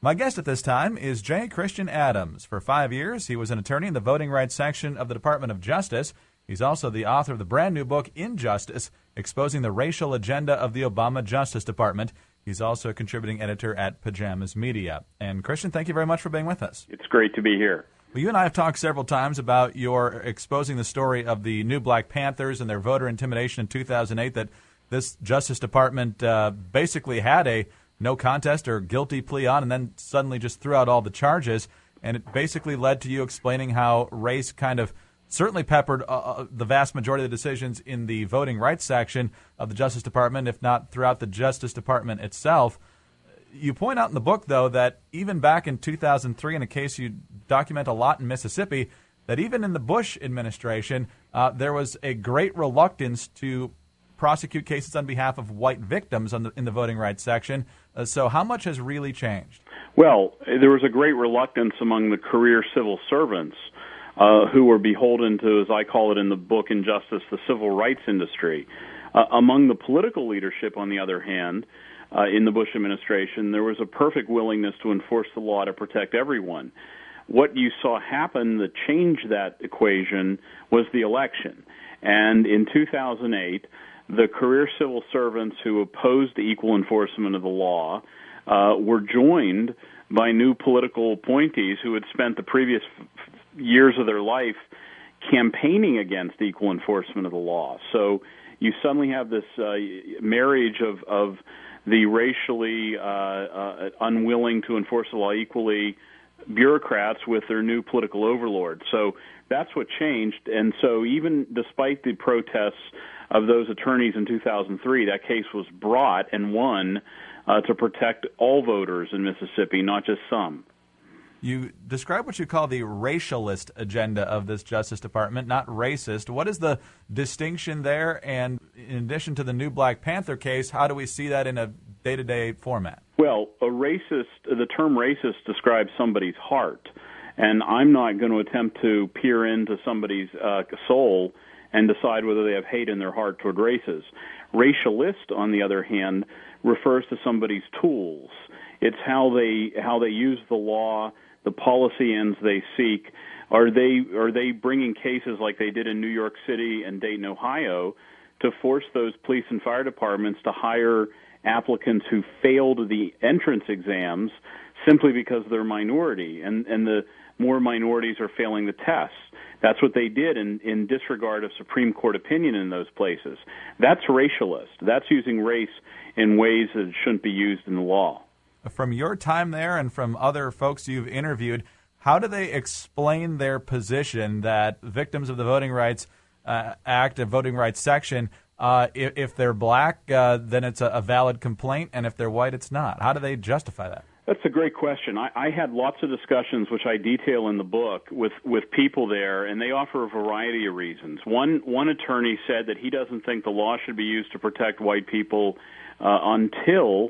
My guest at this time is J. Christian Adams. For 5 years, he was an attorney in the voting rights section of the Department of Justice. He's also the author of the brand new book, Injustice, Exposing the Racial Agenda of the Obama Justice Department. He's also a contributing editor at Pajamas Media. And Christian, thank you very much for being with us. It's great to be here. Well, you and I have talked several times about your exposing the story of the new Black Panthers and their voter intimidation in 2008, that this Justice Department basically had a no contest or guilty plea on, and then suddenly just threw out all the charges. And it basically led to you explaining how race kind of certainly peppered the vast majority of the decisions in the voting rights section of the Justice Department, if not throughout the Justice Department itself. You point out in the book, though, that even back in 2003, in a case you document a lot in Mississippi, that even in the Bush administration, there was a great reluctance to prosecute cases on behalf of white victims in the voting rights section. So how much has really changed? Well, there was a great reluctance among the career civil servants who were beholden to, as I call it in the book, Injustice, the civil rights industry. Among the political leadership, on the other hand, in the Bush administration, there was a perfect willingness to enforce the law to protect everyone. What you saw happen that changed that equation was the election. And in 2008, the career civil servants who opposed the equal enforcement of the law were joined by new political appointees who had spent the previous years of their life campaigning against equal enforcement of the law. So you suddenly have this marriage of the racially unwilling to enforce the law equally bureaucrats with their new political overlords. So that's what changed. And so even despite the protests of those attorneys in 2003, that case was brought and won to protect all voters in Mississippi, not just some. You describe what you call the racialist agenda of this Justice Department, not racist. What is the distinction there? And in addition to the new Black Panther case, how do we see that in a day-to-day format? Well, the term racist describes somebody's heart, and I'm not going to attempt to peer into somebody's soul and decide whether they have hate in their heart toward races. Racialist, on the other hand, refers to somebody's tools. It's how they use the law, the policy ends they seek. Are they bringing cases like they did in New York City and Dayton, Ohio, to force those police and fire departments to hire applicants who failed the entrance exams simply because they're minority, and the more minorities are failing the tests? That's what they did in disregard of Supreme Court opinion in those places. That's racialist. That's using race in ways that it shouldn't be used in the law. From your time there and from other folks you've interviewed, how do they explain their position that victims of the Voting Rights Act, a voting rights section, if they're black, then it's a valid complaint, and if they're white, it's not? How do they justify that? That's a great question. I had lots of discussions, which I detail in the book, with people there, and they offer a variety of reasons. One attorney said that he doesn't think the law should be used to protect white people until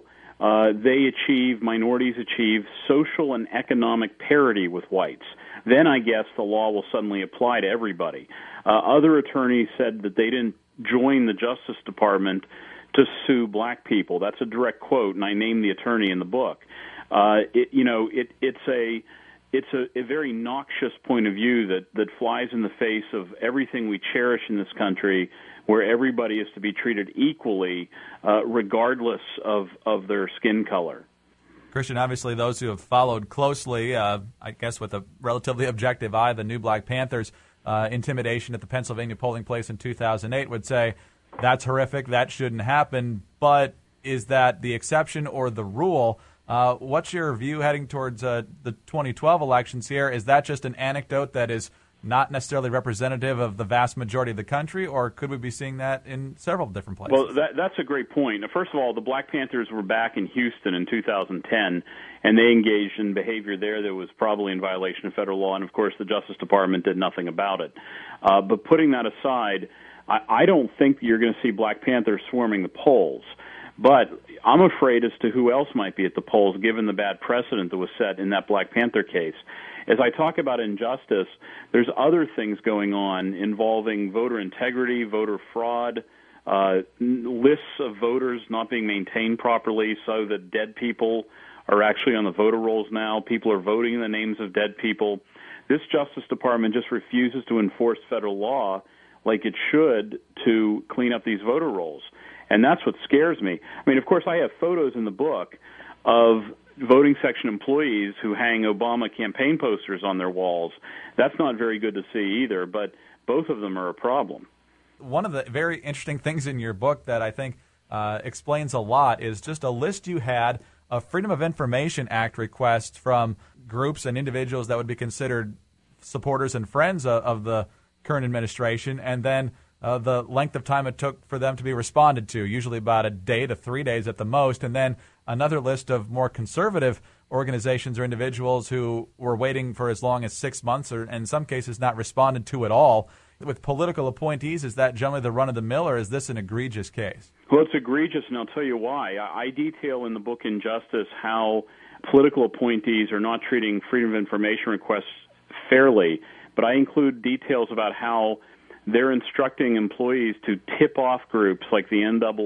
minorities achieve social and economic parity with whites. Then I guess the law will suddenly apply to everybody. Other attorneys said that they didn't join the Justice Department to sue black people. That's a direct quote, and I name the attorney in the book. It's a very noxious point of view that flies in the face of everything we cherish in this country, where everybody is to be treated equally, regardless of their skin color. Christian, obviously those who have followed closely, I guess with a relatively objective eye, the new Black Panthers intimidation at the Pennsylvania polling place in 2008 would say that's horrific, that shouldn't happen, but is that the exception or the rule? What's your view heading towards the 2012 elections here? Is that just an anecdote that is not necessarily representative of the vast majority of the country, or could we be seeing that in several different places? Well, that's a great point. First of all, the Black Panthers were back in Houston in 2010, and they engaged in behavior there that was probably in violation of federal law, and of course the Justice Department did nothing about it. But putting that aside, I don't think you're going to see Black Panthers swarming the polls. But I'm afraid as to who else might be at the polls, given the bad precedent that was set in that Black Panther case. As I talk about injustice, there's other things going on involving voter integrity, voter fraud, lists of voters not being maintained properly so that dead people are actually on the voter rolls now. People are voting in the names of dead people. This Justice Department just refuses to enforce federal law like it should to clean up these voter rolls. And that's what scares me. I mean, of course, I have photos in the book of voting section employees who hang Obama campaign posters on their walls. That's not very good to see either, but both of them are a problem. One of the very interesting things in your book that I think explains a lot is just a list you had of Freedom of Information Act requests from groups and individuals that would be considered supporters and friends of the current administration, and then the length of time it took for them to be responded to, usually about a day to 3 days at the most, and then another list of more conservative organizations or individuals who were waiting for as long as 6 months or in some cases not responded to at all. With political appointees, is that generally the run-of-the-mill, or is this an egregious case? Well, it's egregious, and I'll tell you why. I detail in the book Injustice how political appointees are not treating Freedom of Information requests fairly, but I include details about how they're instructing employees to tip off groups like the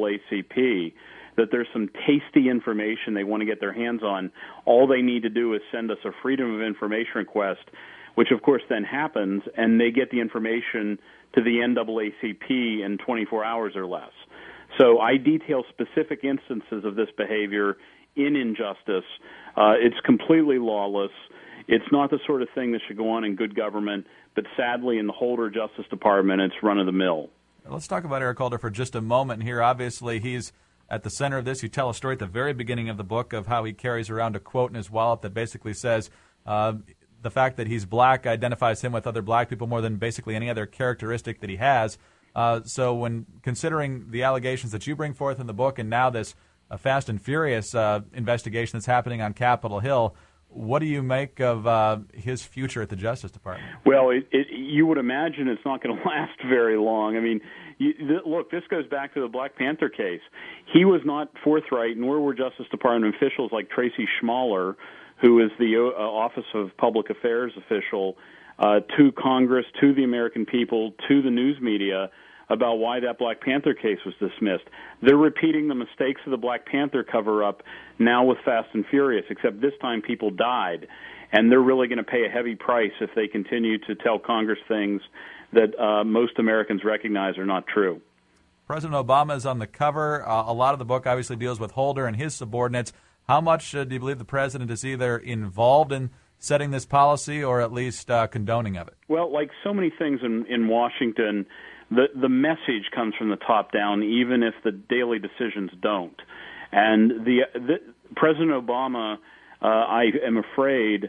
NAACP that there's some tasty information they want to get their hands on. All they need to do is send us a Freedom of Information request, which of course then happens, and they get the information to the NAACP in 24 hours or less. So I detail specific instances of this behavior in Injustice. It's completely lawless. It's not the sort of thing that should go on in good government, but sadly in the Holder Justice Department, it's run-of-the-mill. Let's talk about Eric Holder for just a moment here. Obviously, he's at the center of this. You tell a story at the very beginning of the book of how he carries around a quote in his wallet that basically says the fact that he's black identifies him with other black people more than basically any other characteristic that he has. So when considering the allegations that you bring forth in the book and now this Fast and Furious investigation that's happening on Capitol Hill, what do you make of his future at the Justice Department? Well, you would imagine it's not going to last very long. I mean, look, this goes back to the Black Panther case. He was not forthright, nor were Justice Department officials like Tracy Schmaler, who is the Office of Public Affairs official, to Congress, to the American people, to the news media, about why that Black Panther case was dismissed. They're repeating the mistakes of the Black Panther cover-up now with Fast and Furious, except this time people died. And they're really going to pay a heavy price if they continue to tell Congress things that most Americans recognize are not true. President Obama is on the cover. A lot of the book obviously deals with Holder and his subordinates. How much do you believe the president is either involved in setting this policy or at least condoning of it? Well, like so many things in Washington, the message comes from the top down, even if the daily decisions don't. And the President Obama, I am afraid,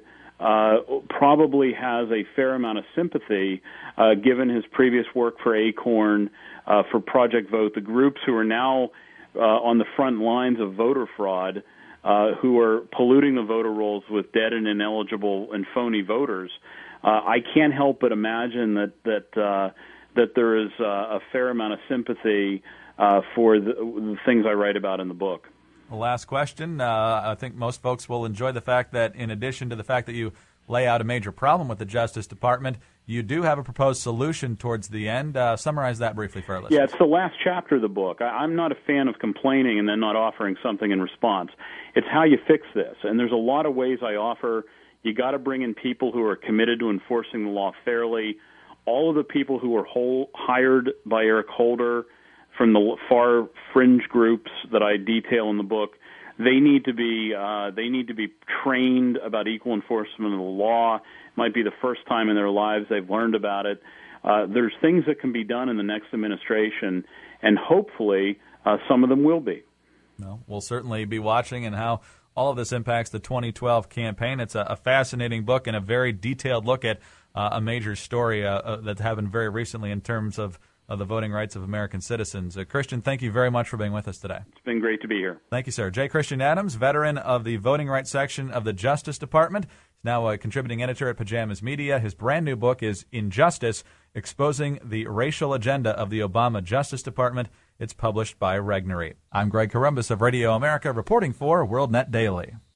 probably has a fair amount of sympathy, given his previous work for ACORN, for Project Vote, the groups who are now on the front lines of voter fraud, who are polluting the voter rolls with dead and ineligible and phony voters. I can't help but imagine that there is a fair amount of sympathy for the things I write about in the book. The last question. I think most folks will enjoy the fact that in addition to the fact that you lay out a major problem with the Justice Department, you do have a proposed solution towards the end. Summarize that briefly for our listeners. Yeah, it's the last chapter of the book. I'm not a fan of complaining and then not offering something in response. It's how you fix this. And there's a lot of ways I offer. You got to bring in people who are committed to enforcing the law fairly. All of the people who were hired by Eric Holder from the far fringe groups that I detail in the book, they need to be trained about equal enforcement of the law. It might be the first time in their lives they've learned about it. There's things that can be done in the next administration, and hopefully some of them will be. Well, we'll certainly be watching and how all of this impacts the 2012 campaign. It's a fascinating book and a very detailed look at a major story that happened very recently in terms of the voting rights of American citizens. Christian, thank you very much for being with us today. It's been great to be here. Thank you, sir. J. Christian Adams, veteran of the voting rights section of the Justice Department, is now a contributing editor at Pajamas Media. His brand new book is Injustice, Exposing the Racial Agenda of the Obama Justice Department. It's published by Regnery. I'm Greg Corombos of Radio America, reporting for WorldNet Daily.